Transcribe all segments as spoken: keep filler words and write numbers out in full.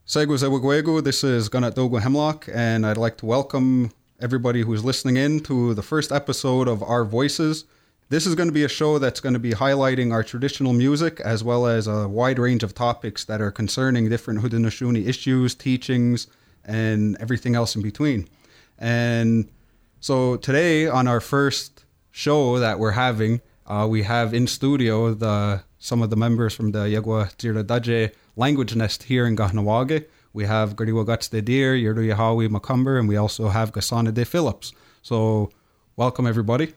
Segu Zewiguegu, this is Gunat Dogo Hemlock, and I'd like to welcome everybody who's listening in to the first episode of Our Voices. This is going to be a show that's going to be highlighting our traditional music as well as a wide range of topics that are concerning different Haudenosaunee issues, teachings, and everything else in between. And so today on our first show that we're having, uh, we have in studio the some of the members from the Yagwa Tira Daje language nest here in Kahnawake. We have Gariwa Gatsde Deer, Yerdu Yahawi Macumber, and we also have Gasana De Phillips. So welcome everybody.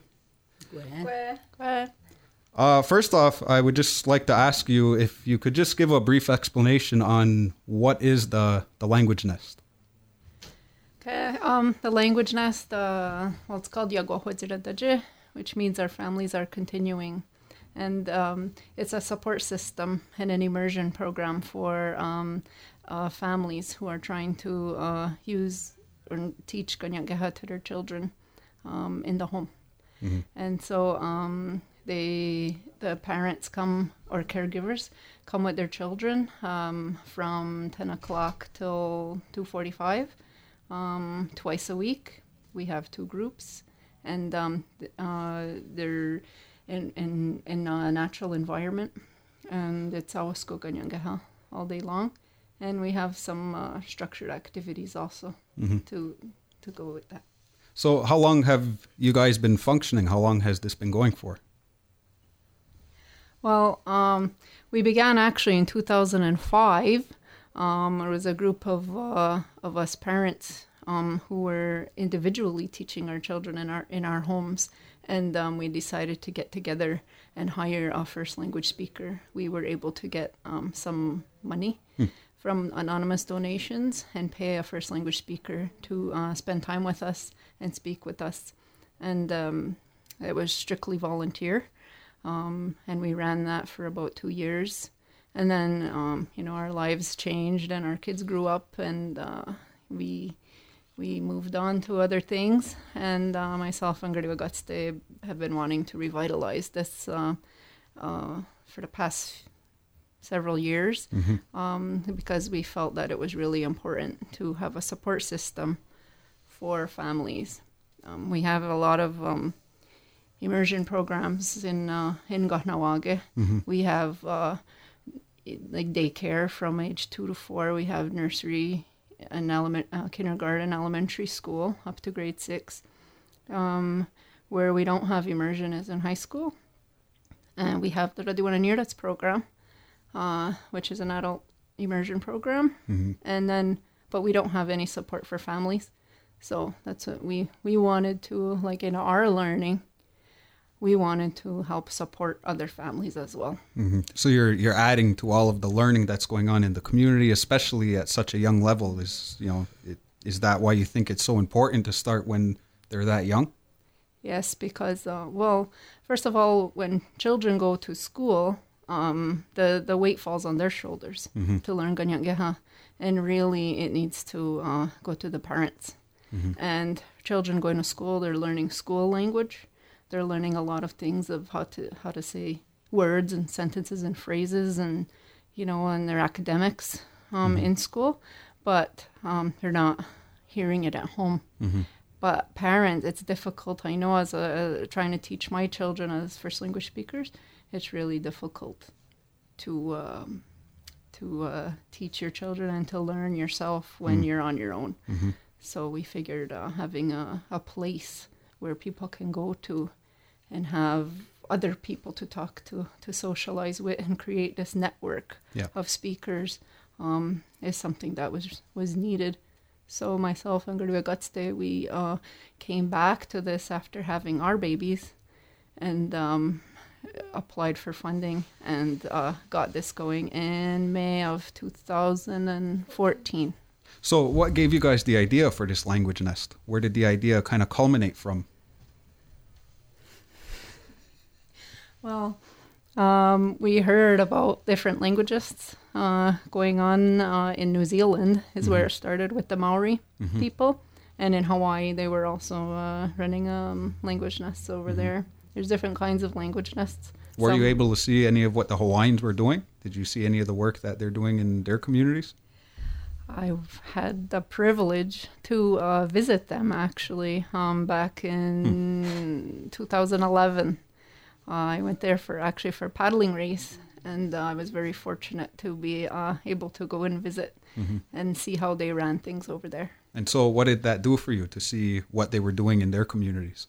Uh, first off, I would just like to ask you if you could just give a brief explanation on what is the, the language nest. Okay, um, the language nest, uh, well, it's called Yagwa Hojira Daje, which means our families are continuing. And um, it's a support system and an immersion program for um, uh, families who are trying to uh, use or teach Ganyangeha to their children um, in the home. Mm-hmm. And so um, they, the parents come, or caregivers, come with their children um, from ten o'clock till two forty-five, um, twice a week. We have two groups, and um, uh, they're in in in a natural environment, and it's Awasko Ganyangeha all day long, and we have some uh, structured activities also mm-hmm. to to go with that. So how long have you guys been functioning? How long has this been going for? Well, um, we began actually in two thousand five. Um, there was a group of uh, of us parents um, who were individually teaching our children in our in our homes. And um, we decided to get together and hire a first language speaker. We were able to get um, some money hmm. from anonymous donations and pay a first language speaker to uh, spend time with us and speak with us. And um, it was strictly volunteer. Um, and we ran that for about two years. And then, um, you know, our lives changed and our kids grew up, and uh, we... We moved on to other things, and uh, myself and Gariwa Gatsde have been wanting to revitalize this uh, uh, for the past several years mm-hmm. um, because we felt that it was really important to have a support system for families. Um, we have a lot of um, immersion programs in uh, in Kahnawake. Mm-hmm. We have uh, like daycare from age two to four. We have nursery, an element, uh, kindergarten, elementary school up to grade six. Um, where we don't have immersion is in high school. And we have the Radiwana Nirats program, uh, which is an adult immersion program. Mm-hmm. And then, but we don't have any support for families. So that's what we, we wanted to, like in our learning, we wanted to help support other families as well. Mm-hmm. So you're you're adding to all of the learning that's going on in the community, especially at such a young level. Is you know it, is that why you think it's so important to start when they're that young? Yes, because uh, well, first of all, when children go to school, um, the the weight falls on their shoulders mm-hmm. to learn Ganyangeha, and really it needs to uh, go to the parents. Mm-hmm. And children going to school, they're learning school language. They're learning a lot of things of how to how to say words and sentences and phrases, and you know, and their academics um, mm-hmm. in school, but um, they're not hearing it at home. Mm-hmm. But parents, it's difficult. I know as a, a trying to teach my children as first language speakers, it's really difficult to um, to uh, teach your children and to learn yourself when mm-hmm. you're on your own. Mm-hmm. So we figured uh, having a, a place where people can go to and have other people to talk to, to socialize with, and create this network yeah. of speakers um, is something that was was needed. So myself and Gariwa Gatsde, we uh, came back to this after having our babies, and um, applied for funding and uh, got this going in May of two thousand fourteen. So what gave you guys the idea for this language nest? Where did the idea kind of culminate from? Well, um, we heard about different languages uh, going on uh, in New Zealand is mm-hmm. where it started with the Maori mm-hmm. people. And in Hawaii, they were also uh, running um, language nests over mm-hmm. there. There's different kinds of language nests. Were Some, you able to see any of what the Hawaiians were doing? Did you see any of the work that they're doing in their communities? I've had the privilege to uh, visit them actually um, back in hmm. two thousand eleven. Uh, I went there for actually for a paddling race, and uh, I was very fortunate to be uh, able to go and visit mm-hmm. and see how they ran things over there. And so what did that do for you to see what they were doing in their communities?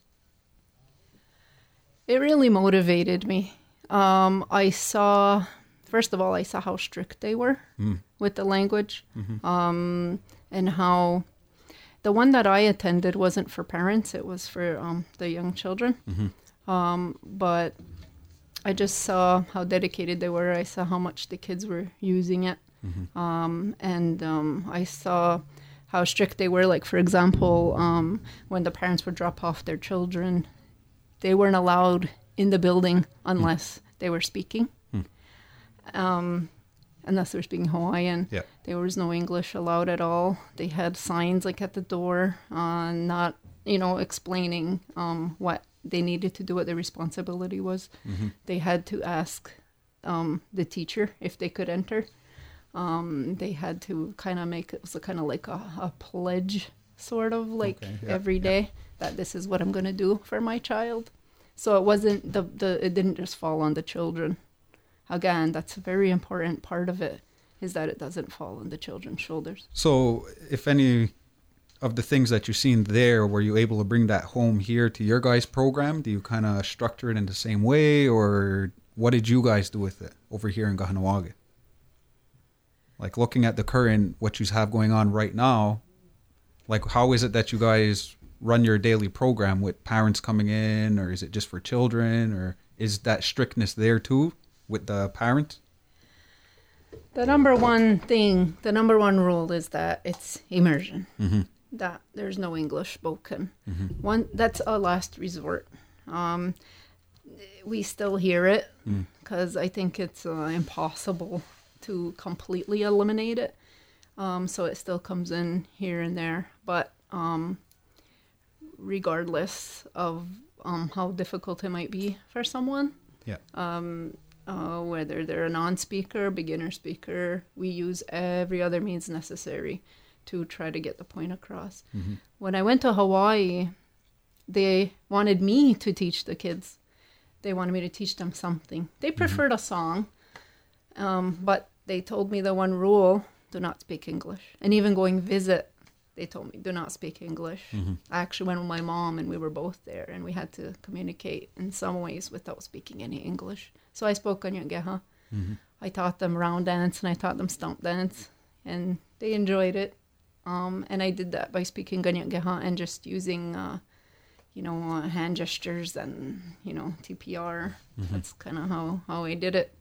It really motivated me. Um, I saw, first of all, I saw how strict they were mm. with the language mm-hmm. um, and how the one that I attended wasn't for parents. It was for um, the young children. Mm-hmm. Um, but I just saw how dedicated they were. I saw how much the kids were using it. Mm-hmm. Um, and um, I saw how strict they were. Like, for example, um, when the parents would drop off their children, they weren't allowed in the building unless mm. they were speaking. Mm. Um, unless they were speaking Hawaiian. Yeah. There was no English allowed at all. They had signs like at the door, uh, not, you know, explaining um, what they needed to do, what their responsibility was. Mm-hmm. They had to ask um, the teacher if they could enter. Um, they had to kind of make, it was kind of like a, a pledge, sort of like okay, yeah, every day yeah. that this is what I'm going to do for my child. So it wasn't, the, the it didn't just fall on the children. Again, that's a very important part of it, is that it doesn't fall on the children's shoulders. So if any of the things that you've seen there, were you able to bring that home here to your guys' program? Do you kind of structure it in the same way, or what did you guys do with it over here in Kahnawake? Like looking at the current, what you have going on right now, like how is it that you guys run your daily program with parents coming in, or is it just for children, or is that strictness there too with the parents? The number one thing, the number one rule is that it's immersion. Mm-hmm. That there's no English spoken. Mm-hmm. One, that's a last resort. Um, we still hear it because mm. I think it's uh, impossible to completely eliminate it. Um, so it still comes in here and there. But um, regardless of um, how difficult it might be for someone, yeah. um, uh, whether they're a non-speaker, beginner speaker, we use every other means necessary to try to get the point across. Mm-hmm. When I went to Hawaii, they wanted me to teach the kids. They wanted me to teach them something. They preferred mm-hmm. a song, um, but they told me the one rule, do not speak English. And even going visit, they told me, do not speak English. Mm-hmm. I actually went with my mom, and we were both there, and we had to communicate in some ways without speaking any English. So I spoke Kanien'keha. Mm-hmm. I taught them round dance, and I taught them stump dance, and they enjoyed it. Um, and I did that by speaking Kanien'keha and just using, uh, you know, uh, hand gestures and, you know, T P R. Mm-hmm. That's kind of how, how I did it.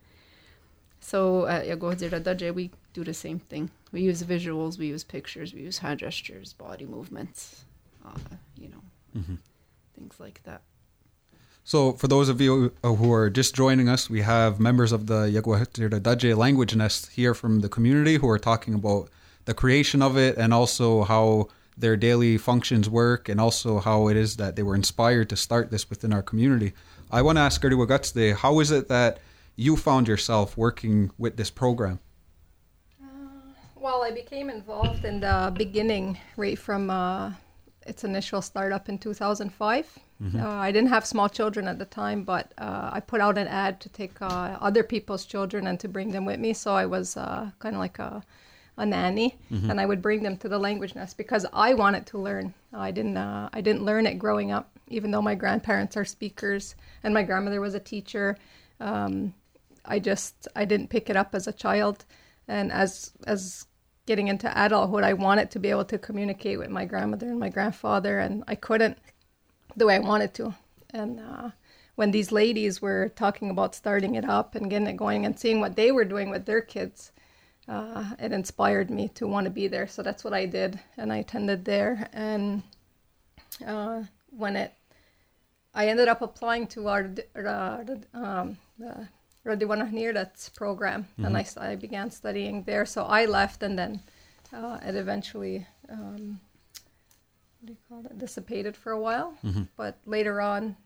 So at Yagohazira Daje, we do the same thing. We use visuals, we use pictures, we use hand gestures, body movements, uh, you know, mm-hmm. things like that. So for those of you who are just joining us, we have members of the Yagohazira Daje Language Nest here from the community who are talking about the creation of it, and also how their daily functions work, and also how it is that they were inspired to start this within our community. I want to ask Ariwagatsude, how is it that you found yourself working with this program? Uh, well, I became involved in the beginning, right from uh, its initial startup in two thousand five. Mm-hmm. Uh, I didn't have small children at the time, but uh, I put out an ad to take uh, other people's children and to bring them with me. So I was uh, kind of like a a nanny, mm-hmm. and I would bring them to the language nest because I wanted to learn. I didn't uh, I didn't learn it growing up, even though my grandparents are speakers and my grandmother was a teacher. Um, I just I didn't pick it up as a child, and as as getting into adulthood, I wanted to be able to communicate with my grandmother and my grandfather, and I couldn't the way I wanted to. And uh, when these ladies were talking about starting it up and getting it going and seeing what they were doing with their kids, Uh, it inspired me to want to be there. So that's what I did. And I attended there. And uh, when it, I ended up applying to our, uh, um, the Radiwanahnirdats program. Mm-hmm. And I, I began studying there. So I left, and then uh, it eventually, um, what do you call it, dissipated for a while. Mm-hmm. But later on,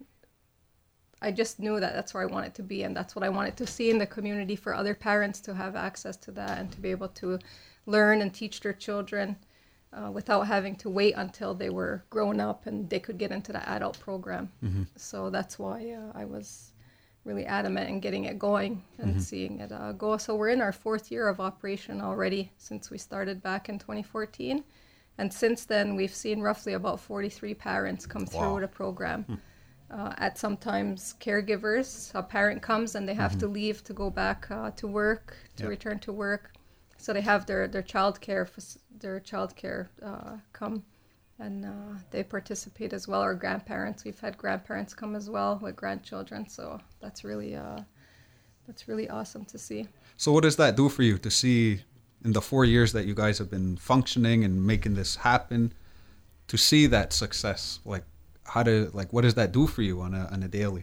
I just knew that that's where I wanted to be, and that's what I wanted to see in the community, for other parents to have access to that and to be able to learn and teach their children uh, without having to wait until they were grown up and they could get into the adult program. Mm-hmm. So that's why uh, I was really adamant in getting it going and mm-hmm. seeing it uh, go. So we're in our fourth year of operation already since we started back in twenty fourteen. And since then, we've seen roughly about forty-three parents come wow. through the program. Mm. Uh, at sometimes caregivers, a parent comes and they have mm-hmm. to leave to go back uh, to work, to yep. return to work. So they have their, their child care, their child care uh, come and uh, they participate as well. Or grandparents, we've had grandparents come as well with grandchildren. So that's really, uh, that's really awesome to see. So what does that do for you to see in the four years that you guys have been functioning and making this happen, to see that success? Like, how to, like, what does that do for you on a on a daily?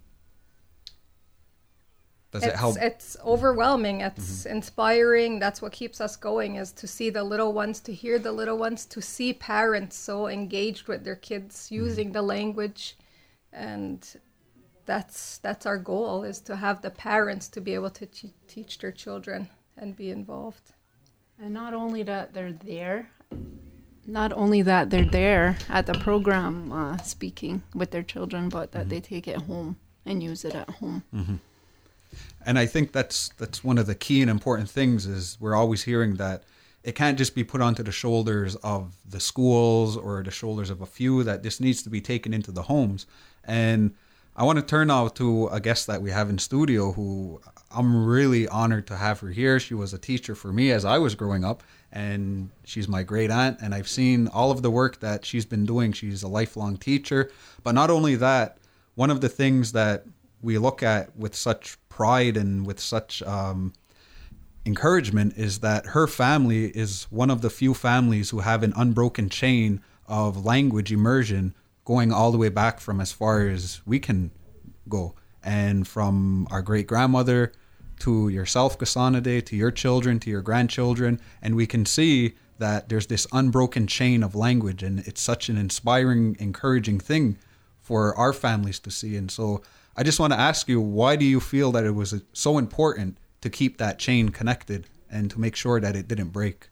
Does it's, it help? It's overwhelming. It's mm-hmm. inspiring. That's what keeps us going, is to see the little ones, to hear the little ones, to see parents so engaged with their kids using mm-hmm. the language. And that's that's our goal, is to have the parents to be able to te- teach their children and be involved. And not only that they're there, not only that they're there at the program uh, speaking with their children, but that mm-hmm. they take it home and use it at home. Mm-hmm. And I think that's that's one of the key and important things, is we're always hearing that it can't just be put onto the shoulders of the schools or the shoulders of a few, that this needs to be taken into the homes. And I want to turn now to a guest that we have in studio who I'm really honored to have her here. She was a teacher for me as I was growing up, and she's my great aunt, and I've seen all of the work that she's been doing. She's a lifelong teacher. But not only that, one of the things that we look at with such pride and with such um, encouragement is that her family is one of the few families who have an unbroken chain of language immersion going all the way back from as far as we can go. And from our great-grandmother to yourself, Kasanade, to your children, to your grandchildren. And we can see that there's this unbroken chain of language, and it's such an inspiring, encouraging thing for our families to see. And so I just want to ask you, why do you feel that it was so important to keep that chain connected and to make sure that it didn't break?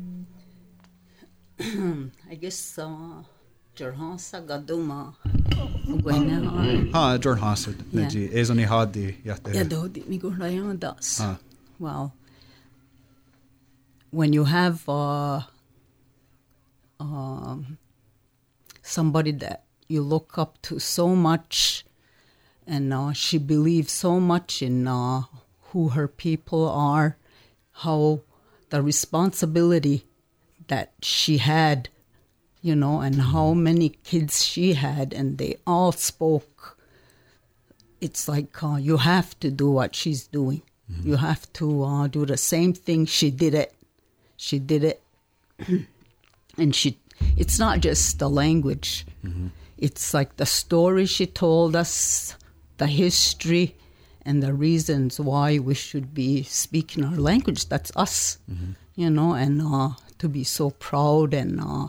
I guess uh, Jorhansa Gaduma. Ha, Jorhansa. Neji, Ezoni Hadi Yatere. Yadodi Migurayandas. Well, when you have uh, um, somebody that you look up to so much, and uh, she believes so much in uh, who her people are, how the responsibility that she had, you know, and how many kids she had, and they all spoke. It's like uh, you have to do what she's doing. Mm-hmm. You have to uh, do the same thing. She did it. She did it. And she, it's not just the language. Mm-hmm. It's like the story she told us, the history, and the reasons why we should be speaking our language. That's us, mm-hmm. you know, and uh, to be so proud, and uh,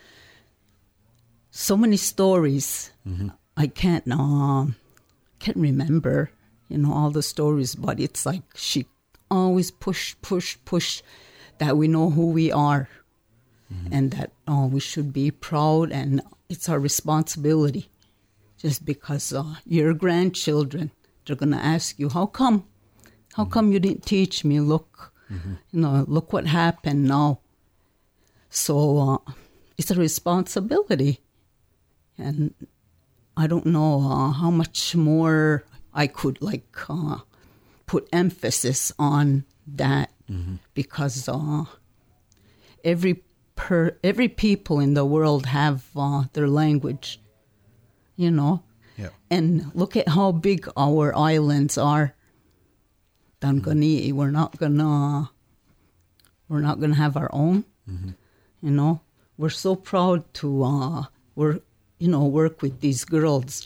so many stories. Mm-hmm. I can't, uh, can't remember, you know, all the stories, but it's like she always push, push, push that we know who we are, mm-hmm. and that uh, we should be proud, and it's our responsibility. Just because uh, your grandchildren, they're going to ask you, how come? How mm-hmm. come you didn't teach me? Look, mm-hmm. you know, look what happened now. So uh, it's a responsibility. And I don't know uh, how much more I could, like, uh, put emphasis on that, mm-hmm. because uh, every per every people in the world have uh, their language. You know, yeah. And look at how big our islands are. Dangani, mm-hmm. we're not gonna, we're not gonna have our own. Mm-hmm. You know, we're so proud to, uh, we're, you know, work with these girls.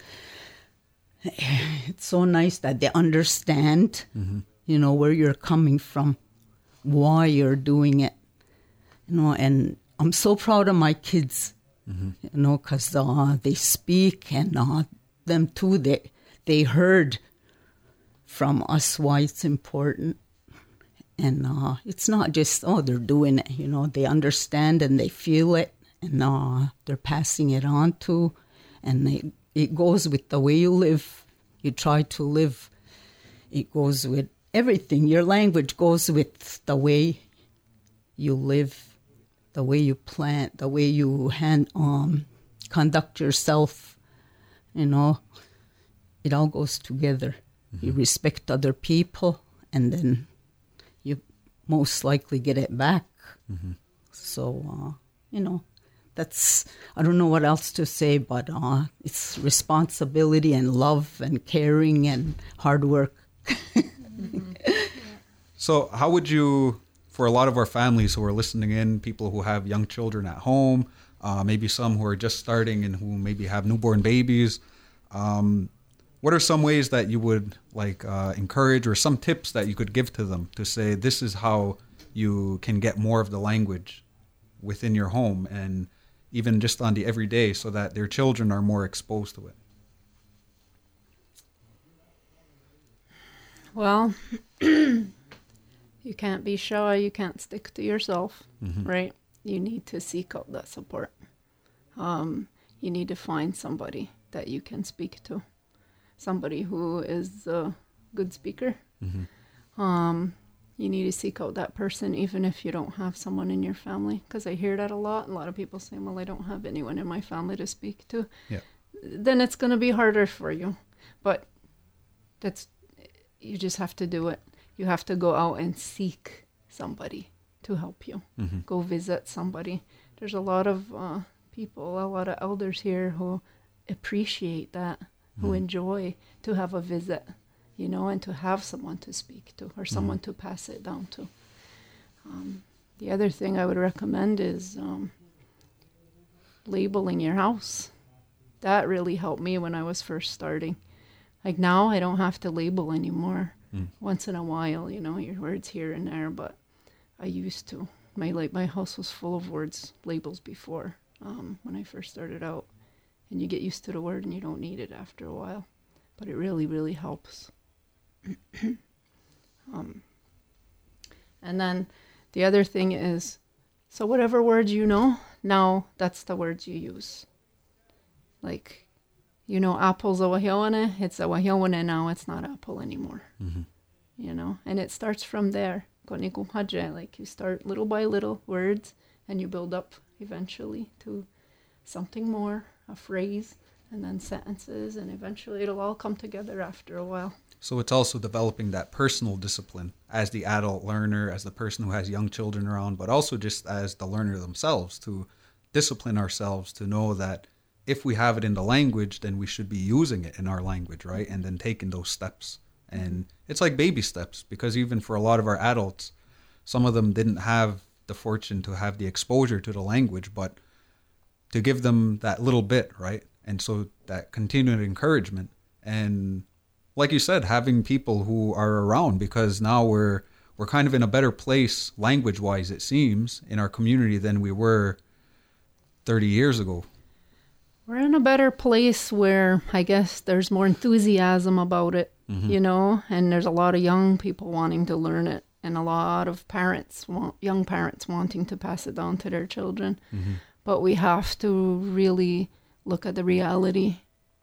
It's so nice that they understand, mm-hmm. you know, where you're coming from, why you're doing it. You know, and I'm so proud of my kids. Mm-hmm. You know, because uh, they speak, and uh, them too, they, they heard from us why it's important. And uh, it's not just, oh, they're doing it, you know, they understand and they feel it, and uh, they're passing it on to, and they, it goes with the way you live. You try to live. It goes with everything. Your language goes with the way you live, the way you plant, the way you hand, um, conduct yourself, you know. It all goes together. Mm-hmm. You respect other people, and then you most likely get it back. Mm-hmm. So, uh, you know, that's, I don't know what else to say, but uh, it's responsibility and love and caring and hard work. Mm-hmm. So how would you, for a lot of our families who are listening in, people who have young children at home, uh, maybe some who are just starting and who maybe have newborn babies, um, what are some ways that you would like uh, encourage, or some tips that you could give to them to say this is how you can get more of the language within your home and even just on the everyday, so that their children are more exposed to it? Well, you can't be shy. You can't stick to yourself, mm-hmm. right? You need to seek out that support. Um, you need to find somebody that you can speak to, somebody who is a good speaker. Mm-hmm. Um, you need to seek out that person, even if you don't have someone in your family, because I hear that a lot. A lot of people say, well, I don't have anyone in my family to speak to. Yeah. Then it's going to be harder for you. But that's, you just have to do it. You have to go out and seek somebody to help you. Mm-hmm. Go visit somebody. There's a lot of uh, people, a lot of elders here who appreciate that, mm-hmm. who enjoy to have a visit, you know, and to have someone to speak to, or someone mm-hmm. to pass it down to. Um, the other thing I would recommend is um, labeling your house. That really helped me when I was first starting. Like now, I don't have to label anymore. Mm. Once in a while, you know, your words here and there, but I used to. My like my house was full of words, labels before, um, when I first started out. And you get used to the word and you don't need it after a while. But it really, really helps. um, and then the other thing is, so whatever words you know, now that's the words you use. Like, you know, apple's a wahiawane, it's a wahiawane now, it's not apple anymore. Mm-hmm. You know, and it starts from there. Like you start little by little words and you build up eventually to something more, a phrase, and then sentences, and eventually it'll all come together after a while. So it's also developing that personal discipline as the adult learner, as the person who has young children around, but also just as the learner themselves, to discipline ourselves to know that if we have it in the language, then we should be using it in our language, right? And then taking those steps. And it's like baby steps, because even for a lot of our adults, some of them didn't have the fortune to have the exposure to the language, but to give them that little bit, right? And so that continued encouragement. And like you said, having people who are around, because now we're we're kind of in a better place language-wise, it seems, in our community than we were thirty years ago. We're in a better place where I guess there's more enthusiasm about it, mm-hmm. you know, and there's a lot of young people wanting to learn it, and a lot of parents, want, young parents wanting to pass it down to their children. Mm-hmm. But we have to really look at the reality.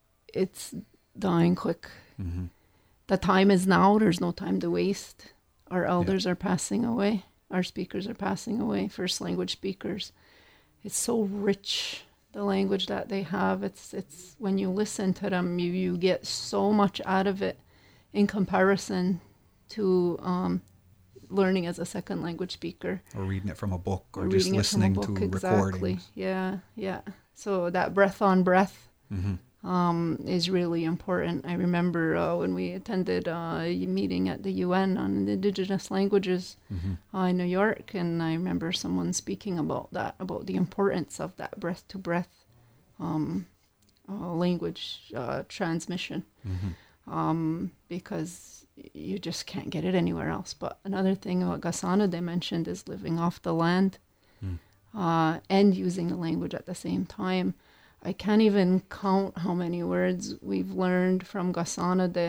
It's dying quick. Mm-hmm. The time is now. There's no time to waste. Our elders yeah. are passing away. Our speakers are passing away, first language speakers. It's so rich, the language that they have. It's it's when you listen to them, you, you get so much out of it in comparison to um, learning as a second language speaker. Or reading it from a book, or, or just listening book, to exactly. recordings. Yeah, yeah. So that breath on breath mm-hmm. um, is really important. I remember uh, when we attended uh, a meeting at the U N on Indigenous languages mm-hmm. uh, in New York, and I remember someone speaking about that, about the importance of that breath-to-breath um, uh, language uh, transmission, mm-hmm. um, because you just can't get it anywhere else. But another thing what Gasana they mentioned is living off the land mm. uh, and using the language at the same time. I can't even count how many words we've learned from Gasana de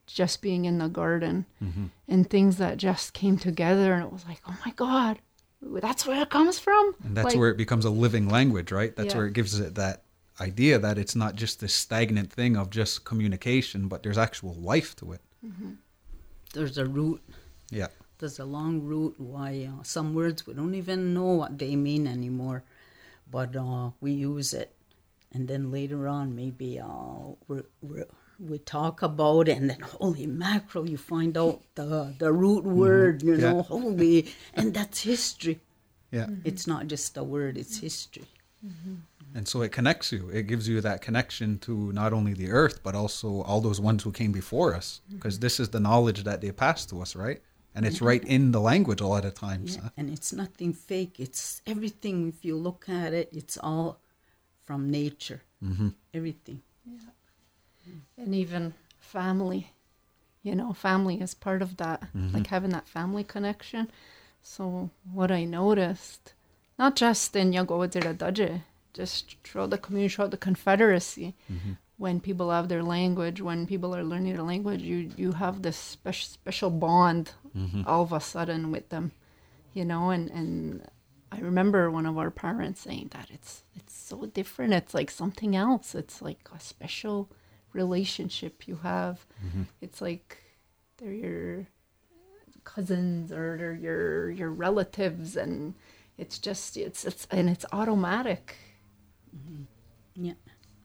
just being in the garden Mm-hmm. and things that just came together, and it was like, oh my God, that's where it comes from. And that's Like, where it becomes a living language, right? That's Yeah. where it gives it that idea that it's not just this stagnant thing of just communication, but there's actual life to it. There's a root. Yeah. There's a long root why uh, some words we don't even know what they mean anymore, but uh, we use it, and then later on maybe uh, we're, we're, we talk about it, and then holy mackerel, you find out the the root word, you Yeah. know, holy, and that's history. Yeah. It's not just a word; it's history. And so it connects you. It gives you that connection to not only the earth, but also all those ones who came before us. Because this is the knowledge that they passed to us, right? And it's right in the language a lot of times. Yeah, huh? and it's nothing fake. It's everything. If you look at it, it's all from nature. Mm-hmm. Everything. and even family, you know, family is part of that, like having that family connection. So what I noticed, not just in Yagowadira Daje, just throughout the community, throughout the Confederacy, when people have their language, when people are learning their language, you, you have this special special bond all of a sudden with them, you know, and, and I remember one of our parents saying that it's it's so different. It's like something else. It's like a special relationship you have. It's like they're your cousins or they're your your relatives, and it's just it's it's and it's automatic. Yeah.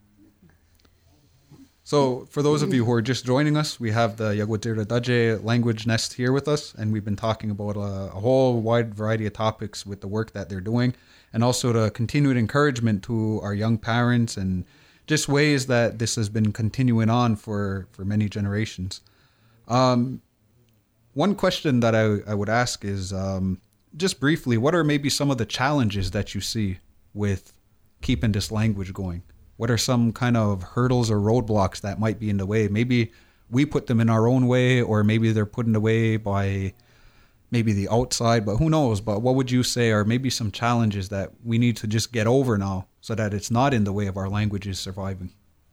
So for those of you who are just joining us, we have the Yaguatira Daje language nest here with us, and we've been talking about a, a whole wide variety of topics with the work that they're doing, and also the continued encouragement to our young parents and just ways that this has been continuing on for, for many generations. Um, one question that I, I would ask is, um, just briefly, what are maybe some of the challenges that you see with keeping this language going? What are some kind of hurdles or roadblocks that might be in the way? Maybe we put them in our own way, or maybe they're put in the way by maybe the outside, but who knows? But what would you say are maybe some challenges that we need to just get over now so that it's not in the way of our languages surviving?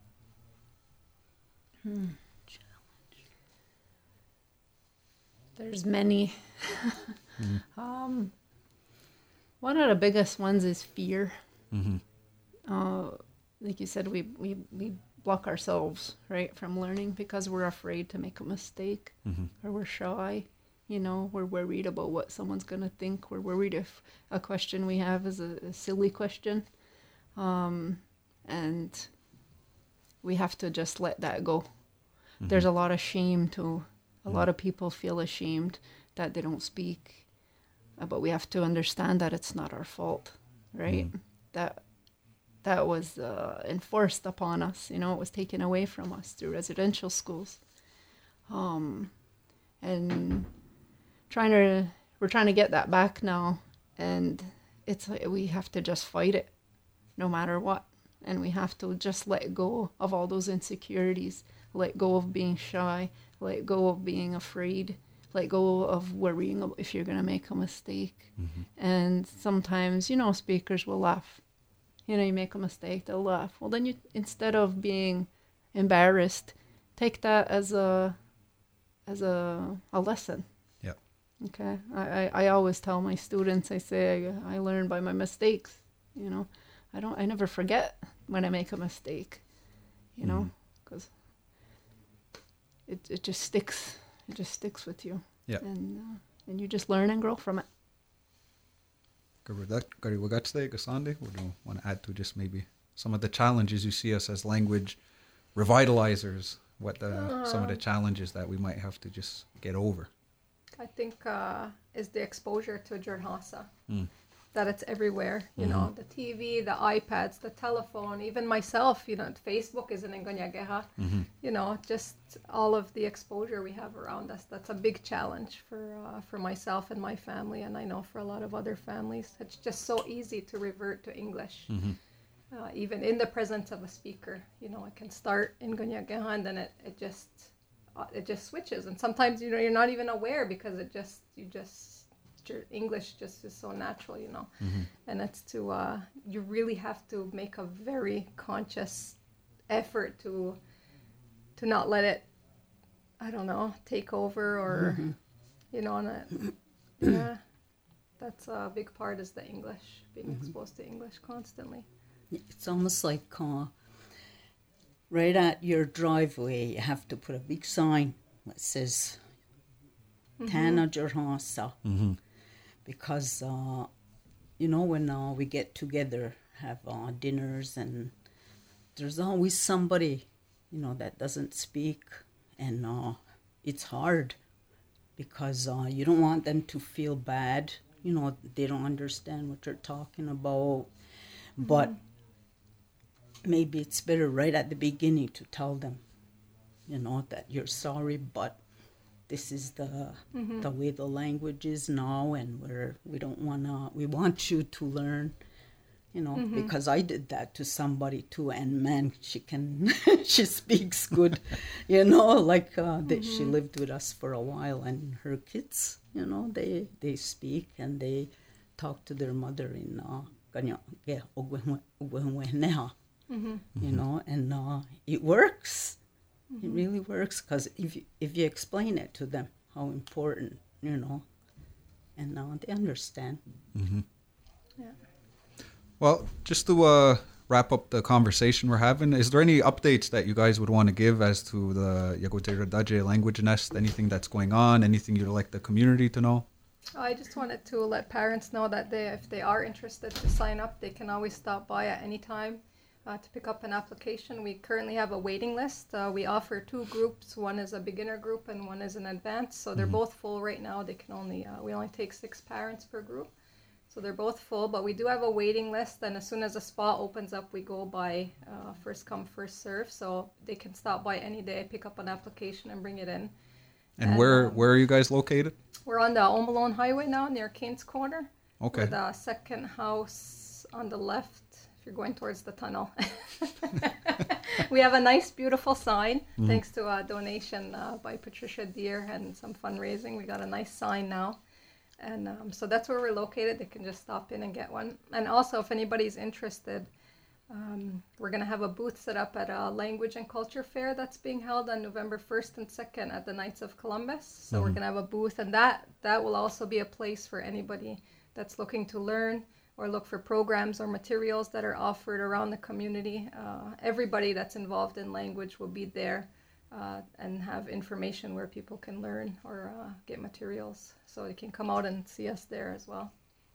Hmm. There's many. um, one of the biggest ones is fear. Mm-hmm. Uh, like you said, we, we, we block ourselves, right, from learning because we're afraid to make a mistake, Mm-hmm. or we're shy. You know, we're worried about what someone's going to think. We're worried if a question we have is a, a silly question. Um, and we have to just let that go. Mm-hmm. There's a lot of shame too. A lot of people feel ashamed that they don't speak. Uh, but we have to understand that it's not our fault, right? Mm. That that was uh, enforced upon us. You know, it was taken away from us through residential schools. Um, and trying to we're trying to get that back now, and it's like we have to just fight it, no matter what, and we have to just let go of all those insecurities, let go of being shy, let go of being afraid, let go of worrying about if you're going to make a mistake. Mm-hmm. And sometimes, you know, speakers will laugh. You know, you make a mistake, they'll laugh. Well, then you, instead of being embarrassed, take that as a as a a lesson. Yeah. Okay. I, I, I always tell my students, I say I, I learn by my mistakes. You know, I don't I never forget when I make a mistake. You know, because it it just sticks. It just sticks with you. Yeah. And uh, and you just learn and grow from it. Gary Wagatste, Gasande, would you want to add to just maybe some of the challenges you see us as language revitalizers? What the, uh, some of the challenges that we might have to just get over? I think uh, is the exposure to Jurnhasa. Mm. That it's everywhere, you know, the T V, the iPads, the telephone, even myself, you know, Facebook is in Ngonyageha, Mm-hmm. you know, just all of the exposure we have around us. That's a big challenge for uh, for myself and my family, and I know for a lot of other families. It's just so easy to revert to English, Mm-hmm. uh, even in the presence of a speaker. You know, I can start in Ngonyageha and then it, it just uh, it just switches, and sometimes, you know, you're not even aware because it just you just your English just is so natural, you know. Mm-hmm. And it's to uh, you really have to make a very conscious effort to to not let it I don't know, take over or, mm-hmm. you know, and it, yeah, that's a big part is the English, being mm-hmm. exposed to English constantly. It's almost like uh, right at your driveway, you have to put a big sign that says, Tana Jorhasa, mm-hmm. because, uh, you know, when uh, we get together, have uh, dinners, and there's always somebody, you know, that doesn't speak, and uh, it's hard because uh, you don't want them to feel bad. You know, they don't understand what you're talking about, mm-hmm. but maybe it's better right at the beginning to tell them, you know, that you're sorry, but this is the mm-hmm. the way the language is now, and we're we don't wanna we want you to learn, you know, mm-hmm. because I did that to somebody too, and man, she can she speaks good, you know, like uh, that mm-hmm. she lived with us for a while, and her kids, you know, they they speak and they talk to their mother in uh, mm-hmm. you know, and uh, it works. Mm-hmm. It really works because if you, if you explain it to them how important, you know, and now uh, they understand. Mm-hmm. Yeah. Well, just to uh, wrap up the conversation we're having, is there any updates that you guys would want to give as to the Yagotira Daje Language Nest? Anything that's going on? Anything you'd like the community to know? I just wanted to let parents know that they, if they are interested to sign up, they can always stop by at any time. Uh, to pick up an application. We currently have a waiting list. Uh, we offer two groups. One is a beginner group and one is an advanced. So they're mm-hmm. both full right now. They can only uh, we only take six parents per group. So they're both full, but we do have a waiting list. And as soon as a spot opens up, we go by uh, first come, first serve. So they can stop by any day, pick up an application and bring it in. And, and where um, where are you guys located? We're on the Omalone Highway now near Kane's Corner. Okay. With the second house on the left. You're going towards the tunnel. We have a nice, beautiful sign, mm-hmm. thanks to a donation uh, by Patricia Deere and some fundraising. We got a nice sign now. And um, so that's where we're located. They can just stop in and get one. And also, if anybody's interested, um, we're going to have a booth set up at a language and culture fair that's being held on November first and second at the Knights of Columbus. So mm-hmm. we're going to have a booth, and that, that will also be a place for anybody that's looking to learn or look for programs or materials that are offered around the community. Uh, everybody that's involved in language will be there uh, and have information where people can learn or uh, get materials. So you can come out and see us there as well.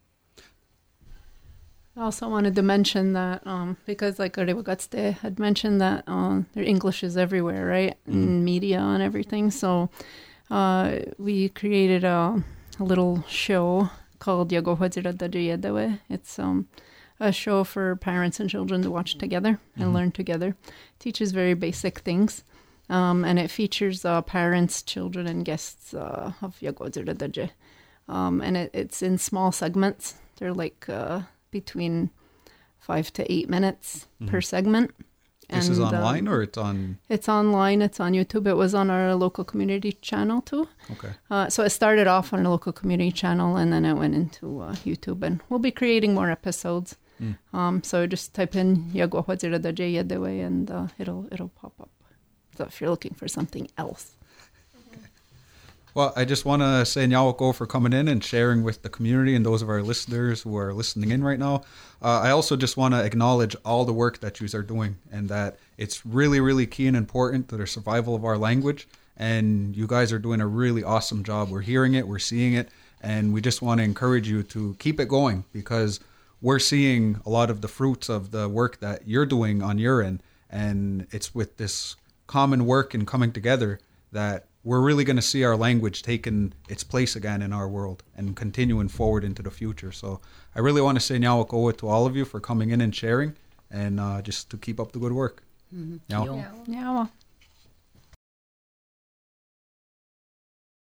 I also wanted to mention that um, because like Arevagatsde had mentioned that uh, their English is everywhere, right? Mm-hmm. In media and everything. So uh, we created a, a little show called Yagohwadzira Daje. It's um, a show for parents and children to watch together and mm-hmm. learn together. Teaches very basic things. Um, and it features uh, parents, children, and guests uh, of Yagohwadzira Daje. Um, and it, it's in small segments. They're like uh, between five to eight minutes mm-hmm. per segment. This and, is online um, or it's on? It's online. It's on YouTube. It was on our local community channel too. Okay. Uh, so it started off on a local community channel and then it went into uh, YouTube. And we'll be creating more episodes. Mm. Um, so just type in Yagohwadzira Daje Yedewe and uh, it'll it'll pop up. So if you're looking for something else. Well, I just want to say Nyawako for coming in and sharing with the community and those of our listeners who are listening in right now. Uh, I also just want to acknowledge all the work that you are doing and that it's really, really key and important to the survival of our language. And you guys are doing a really awesome job. We're hearing it, we're seeing it, and we just want to encourage you to keep it going because we're seeing a lot of the fruits of the work that you're doing on your end. And it's with this common work and coming together that we're really going to see our language taking its place again in our world and continuing forward into the future. So I really want to say Nyawako to all of you for coming in and sharing and uh, just to keep up the good work. Mm-hmm. Nyawa. Nyawa.